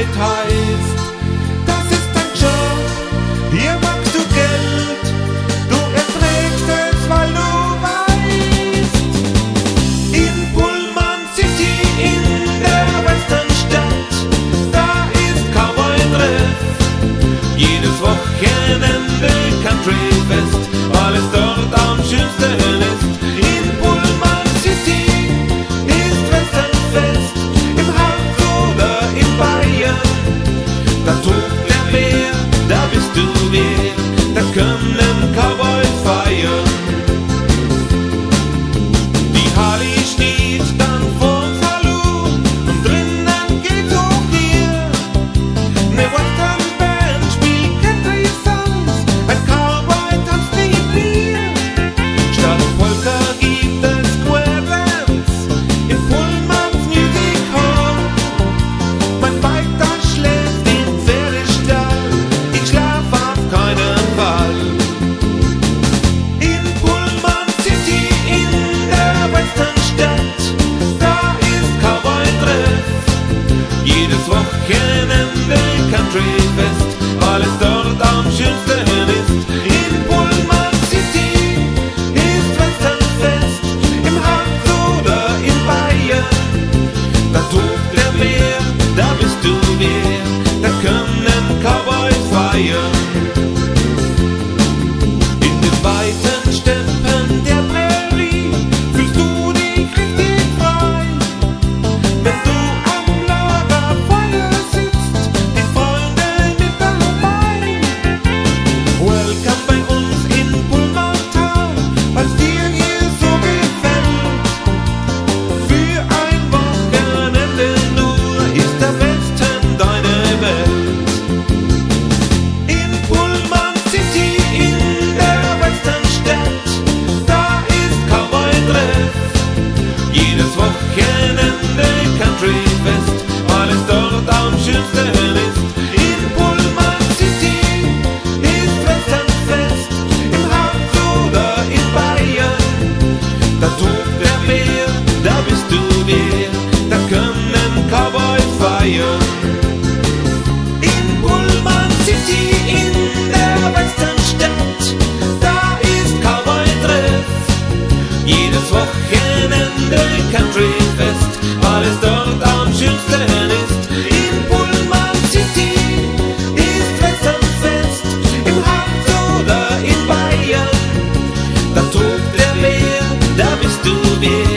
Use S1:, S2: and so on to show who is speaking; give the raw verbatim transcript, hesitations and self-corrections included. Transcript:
S1: Arbeit heißt. Das ist dein Job, hier machst du Geld, du erträgst es, weil du weißt. In Pullman City, in der Westernstadt, da ist Cowboy-Treff. Jedes Wochenende Country-Fest, weil es dort am schönsten ist. In Pullman City ist Westernfest, im Harz oder in Bayern. Da tobt der Bär, da bist du wer, da können Cowboys feiern. Die Harley steht dann vorm Saloon und drinnen geht's hoch hier. Ne Westernband spielt Country-Songs, ein Cowboy tanzt neben mir. Statt Polka gibt es Square Dance in Pullmans Music Hall. Mein Bike, das schläft im Pferdestall, ich schlaf auf keinen Fall. In Pullman City, in der Westernstadt, da ist Cowboy-Treff. Jedes Wochenende Country-Fest, weil es dort am schönsten ist. In Pullman City ist Westernfest, im Harz oder in Bayern. Da tobt der Bär, da bist du wer, da können Cowboys feiern. In den weiten Steppen der Prärie fühlst du dich richtig frei. Wenn du am Lagerfeuer sitzt, die Freunde mit dabei. Welcome bei uns in Pullmantal, weil's dir hier so gefällt. Für ein Wochenende nur ist der Westen deine Welt. In Pullman City, in der Westernstadt, da ist Cowboy-Treff. Jedes Wochenende Country-Fest, weil es dort am schönsten ist. In Pullman City ist Westernfest, im Harz oder in Bayern. Da tobt der Bär, da bist du wer, da können Cowboys feiern. In Pullman City, in der Westernstadt, da ist Cowboy-Treff. Jedes Wochenende Country-Fest, weil es dort am schönsten ist. In Pullman City ist Westernfest, im Harz oder in Bayern. Da tobt der Bär, da bist du wer,